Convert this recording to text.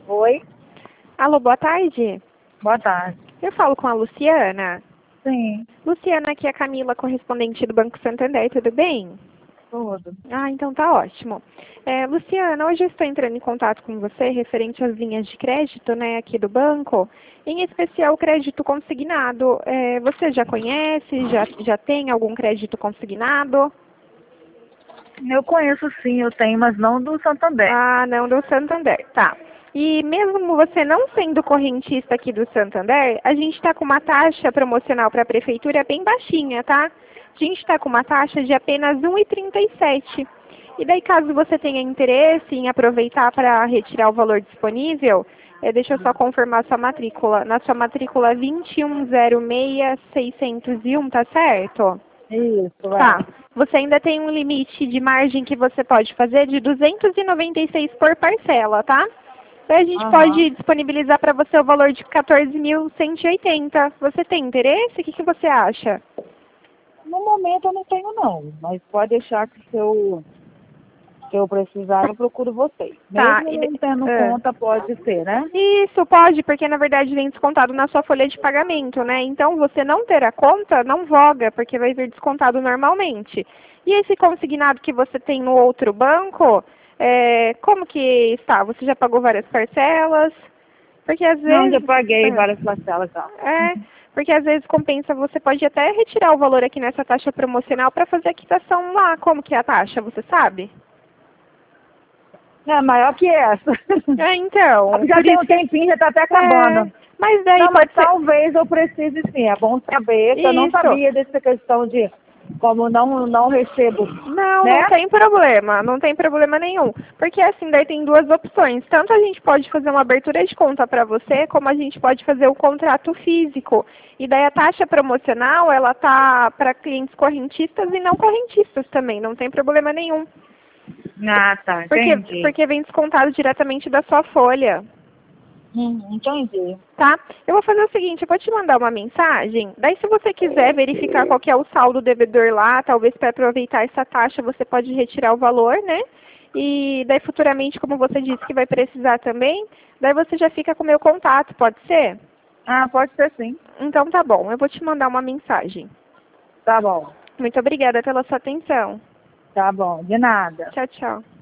Oi, Alô, boa tarde. boa tarde. Eu falo com a Luciana. Sim, Luciana, aqui é a Camila, correspondente do Banco Santander, tudo bem? tudo. Ah, então tá ótimo. Luciana, hoje eu estou entrando em contato com você referente às linhas de crédito, né, aqui do banco, em especial o crédito consignado. Você já conhece, já tem algum crédito consignado? Eu conheço sim, eu tenho, mas não do Santander. Ah, não, do Santander, tá. E mesmo você não sendo correntista aqui do Santander, a gente está com uma taxa promocional para a prefeitura bem baixinha, tá? A gente está com uma taxa de apenas R$ 1,37. E daí, caso você tenha interesse em aproveitar para retirar o valor disponível, deixa eu só confirmar sua matrícula. Na sua matrícula 2106601, tá certo? Isso, Tá. Você ainda tem um limite de margem que você pode fazer de 296 por parcela, tá? Daí a gente Aham. pode disponibilizar para você o valor de 14.180. Você tem interesse? O que você acha? No momento eu não tenho não, mas pode deixar que se eu precisar eu procuro vocês. Tá. Mesmo não tendo Ah. conta, pode ser, né? Isso, pode, porque na verdade vem descontado na sua folha de pagamento, né? Então, você não ter a conta, não voga, porque vai vir descontado normalmente. E esse consignado que você tem no outro banco, como que está? Você já pagou várias parcelas? Porque às Não, já vezes... paguei várias parcelas já. É, porque às vezes compensa, você pode até retirar o valor aqui nessa taxa promocional para fazer a quitação lá. Como que é a taxa, você sabe? É maior que essa. Então, Já por tem isso um que... tempinho, já tá até acabando. Mas daí Não, mas pode ser... talvez eu precise sim. É bom saber, que eu não Isso. sabia dessa questão de como não recebo, Não, né? não tem problema, não tem problema nenhum. Porque assim, daí tem duas opções. Tanto a gente pode fazer uma abertura de conta para você, como a gente pode fazer o contrato físico. E daí a taxa promocional, ela tá para clientes correntistas e não correntistas também, não tem problema nenhum. Ah, tá, Porque, entendi. porque vem descontado diretamente da sua folha. Entendi. Tá? Eu vou fazer o seguinte, eu vou te mandar uma mensagem, daí se você quiser verificar qual que é o saldo devedor lá, talvez para aproveitar essa taxa você pode retirar o valor, né? E daí futuramente, como você disse que vai precisar também, daí você já fica com o meu contato, pode ser? Ah, pode ser sim. Então tá bom, eu vou te mandar uma mensagem. Tá bom. Muito obrigada pela sua atenção. Tá bom. De nada. Tchau, tchau.